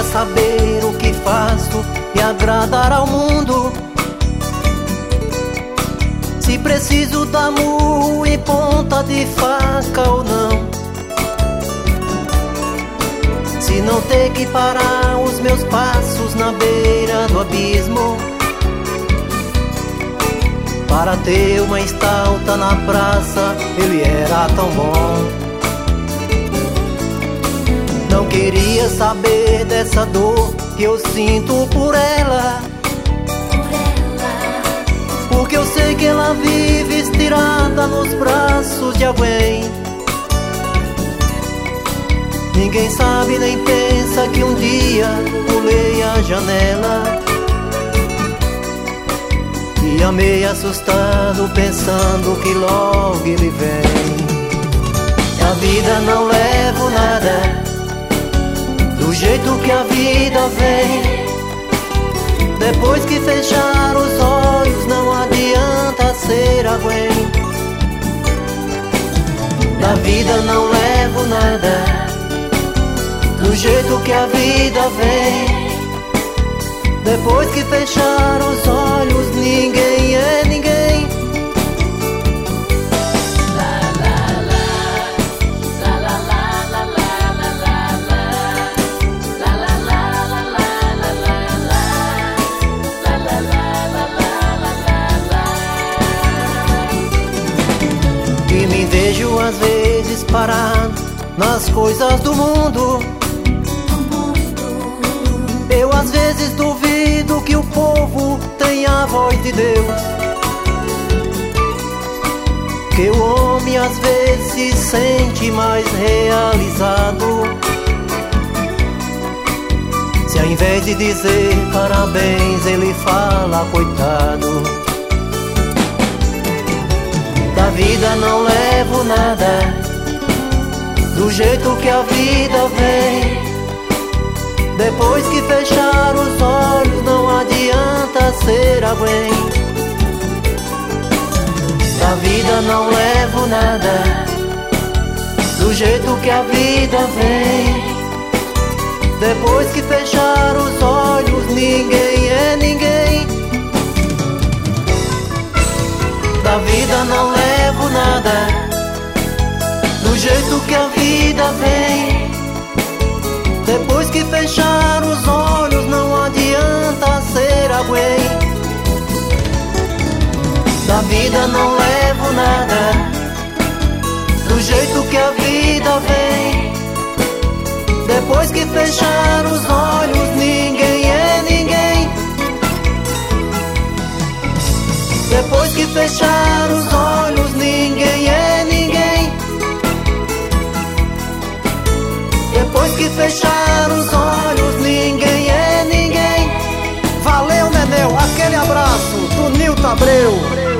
queria saber o que faço e agradar ao mundo. Se preciso dar murro em ponta de faca ou não. Se não ter que parar os meus passos na beira do abismo, para ter uma estalta na praça, ele era tão bom. Não queria saber dessa dor que eu sinto por ela, porque eu sei que ela vive estirada nos braços de alguém. Ninguém sabe nem pensa que um dia pulei a janela e amei assustado, pensando que logo ele vem. A vida não levo nada, do jeito que a vida vem. Depois que fechar os olhos, não adianta ser alguém. Da vida não levo nada, do jeito que a vida vem. Depois que fechar os olhos, ninguém é ninguém. E me vejo às vezes parado nas coisas do mundo. Eu às vezes duvido que o povo tenha a voz de Deus, que o homem às vezes se sente mais realizado, se ao invés de dizer parabéns ele fala coitado. Da vida não levo nada, do jeito que a vida vem. Depois que fechar os olhos, não adianta ser alguém. Da vida não levo nada, do jeito que a vida vem. Depois que fechar os olhos, ninguém é ninguém. Da vida não levo nada, do jeito que a vida vem. Depois que fechar os olhos, não adianta ser alguém. Da vida não levo nada, do jeito que a vida vem. Depois que fechar os olhos, ninguém é ninguém. Depois que fechar os olhos, ninguém é ninguém. Depois que fechar os olhos, ninguém é ninguém. Valeu, Nenel, aquele abraço do Nilton Abreu.